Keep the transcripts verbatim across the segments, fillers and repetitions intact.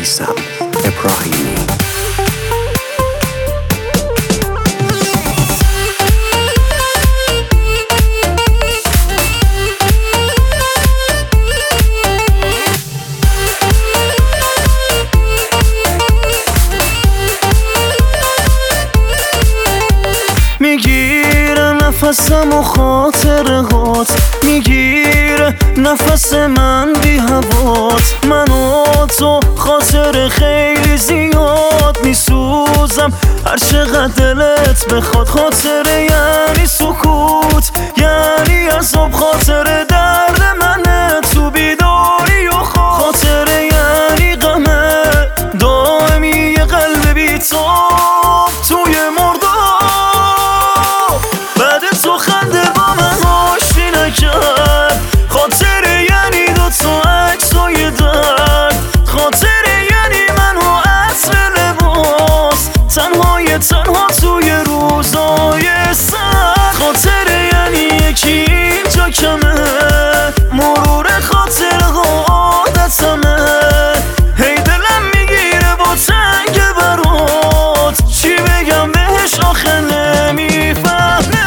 میثم ابراهیمی. میگیره نفسم و خاطرهات، میگیره نفس من بی هوات. من و تو خاطر خیلی زیاد میسوزم هر چقدر دلت بخواد. خاطر یعنی سکوت، یعنی عذاب، خاطر درد منه تو بیداری و خواب. خاطر یعنی غمه دائمی یه قلب بیتاب توی مرداب. بعد تو خنده با من آشتی نکرد. خاطر یعنی دوتا عکسای درد. خاطر یعنی من و عطر لباس، تنهای تنها توی روزای سرد. خاطر یعنی یکی اینجا کمه، مرور خاطرها عادتمه. هی دلم میگیره با تنگ برات، چی بگم بهش آخه نمیفهمه.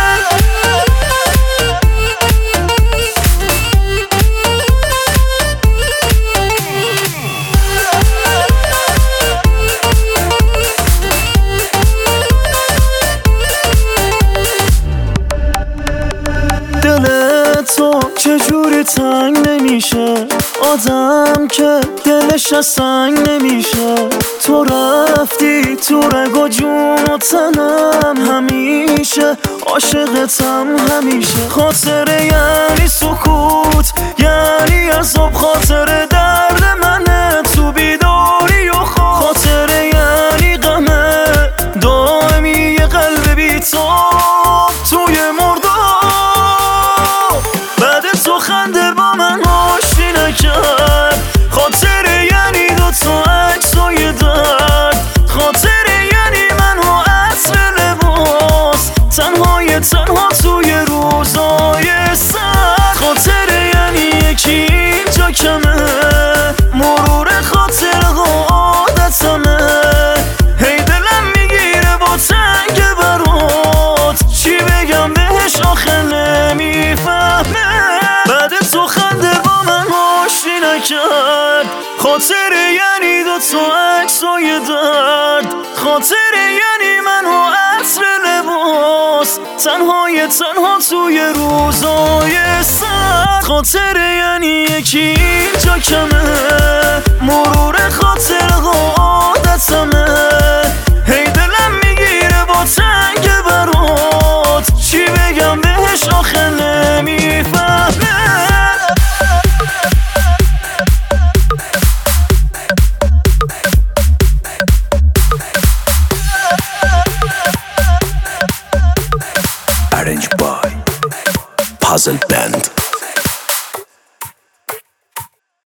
دل تو چجوری تنگ نمیشه، آدم که دلش از سنگ نمیشه. تو رفتی تو رگ و جون و تنم، همیشه عاشقتم همیشه. خاطر یعنی سکوت، یعنی عذاب، خاطر درد منه تو بیداری و خواب. خاطر یعنی غمه دائمی یه قلب بیتاب توی مرداب. بعد تو خنده با من آشتی نکرد. خاطر یعنی دوتا عکسای درد. خاطر یعنی من و عطر لباس، تنهای تنها توی روزای سرد. خاطر یعنی یکی اینجا کمه، مرور خاطرها عادتمه. هی دلم میگیره با تنگ برات، چی بگم بهش آخه نمیفهمه. بعد تو خنده با من آشتی نکرد. خاطر یعنی دوتا عکسای درد. خاطر یعنی من و عطر لباس، تنهای تنها توی روزای سرد. خاطر یعنی یکی اینجا کمه، مرور خاطرها عادتمه. هی دلم میگیره با تنگ برات، چی بگم بهش آخه نمیفهمه. Arranged by Puzzle Band.